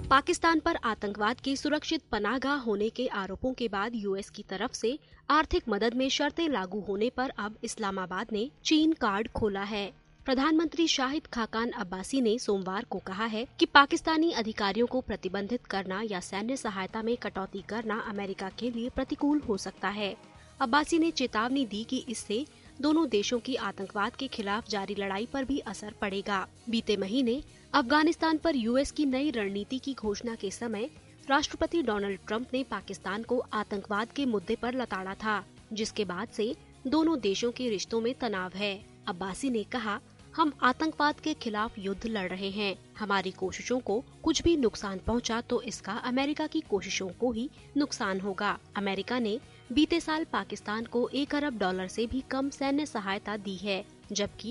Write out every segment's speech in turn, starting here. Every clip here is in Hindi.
पाकिस्तान पर आतंकवाद के सुरक्षित पनाहगाह होने के आरोपों के बाद यूएस की तरफ से आर्थिक मदद में शर्तें लागू होने पर अब इस्लामाबाद ने चीन कार्ड खोला है। प्रधानमंत्री शाहिद खाकान अब्बासी ने सोमवार को कहा है कि पाकिस्तानी अधिकारियों को प्रतिबंधित करना या सैन्य सहायता में कटौती करना अमेरिका के लिए प्रतिकूल हो सकता है। अब्बासी ने चेतावनी दी कि इससे दोनों देशों की आतंकवाद के खिलाफ जारी लड़ाई पर भी असर पड़ेगा। बीते महीने अफगानिस्तान पर यूएस की नई रणनीति की घोषणा के समय राष्ट्रपति डोनाल्ड ट्रंप ने पाकिस्तान को आतंकवाद के मुद्दे पर लताड़ा था, जिसके बाद से दोनों देशों के रिश्तों में तनाव है। अब्बासी ने कहा, हम आतंकवाद के खिलाफ युद्ध लड़ रहे हैं। हमारी कोशिशों को कुछ भी नुकसान पहुंचा तो इसका अमेरिका की कोशिशों को ही नुकसान होगा। अमेरिका ने बीते साल पाकिस्तान को $1 अरब से भी कम सैन्य सहायता दी है, जबकि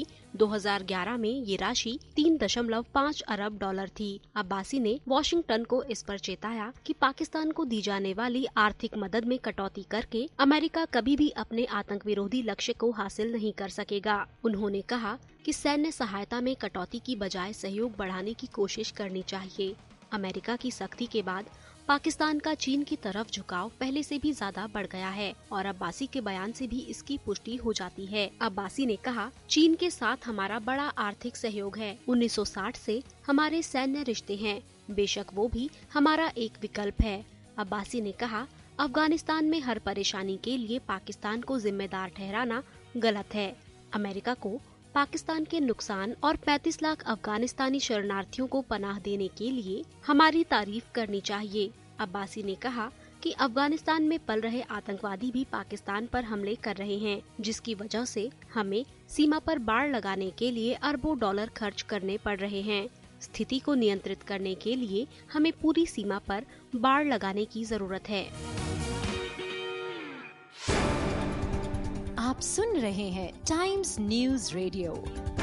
2011 में ये राशि $3.5 अरब थी। अब्बासी ने वॉशिंगटन को इस पर चेताया कि पाकिस्तान को दी जाने वाली आर्थिक मदद में कटौती करके अमेरिका कभी भी अपने आतंक विरोधी लक्ष्य को हासिल नहीं कर सकेगा। उन्होंने कहा कि सैन्य सहायता में कटौती की बजाय सहयोग बढ़ाने की कोशिश करनी चाहिए। अमेरिका की सख्ती के बाद पाकिस्तान का चीन की तरफ झुकाव पहले से भी ज्यादा बढ़ गया है और अब्बासी के बयान से भी इसकी पुष्टि हो जाती है। अब्बासी ने कहा, चीन के साथ हमारा बड़ा आर्थिक सहयोग है। 1960 से हमारे सैन्य रिश्ते हैं, बेशक वो भी हमारा एक विकल्प है। अब्बासी ने कहा, अफगानिस्तान में हर परेशानी के लिए पाकिस्तान को जिम्मेदार ठहराना गलत है। अमेरिका को पाकिस्तान के नुकसान और 35 लाख अफगानिस्तानी शरणार्थियों को पनाह देने के लिए हमारी तारीफ करनी चाहिए। अब्बासी ने कहा कि अफगानिस्तान में पल रहे आतंकवादी भी पाकिस्तान पर हमले कर रहे हैं, जिसकी वजह से हमें सीमा पर बाड़ लगाने के लिए अरबों डॉलर खर्च करने पड़ रहे हैं। स्थिति को नियंत्रित करने के लिए हमें पूरी सीमा पर बाड़ लगाने की जरूरत है। आप सुन रहे हैं टाइम्स न्यूज रेडियो।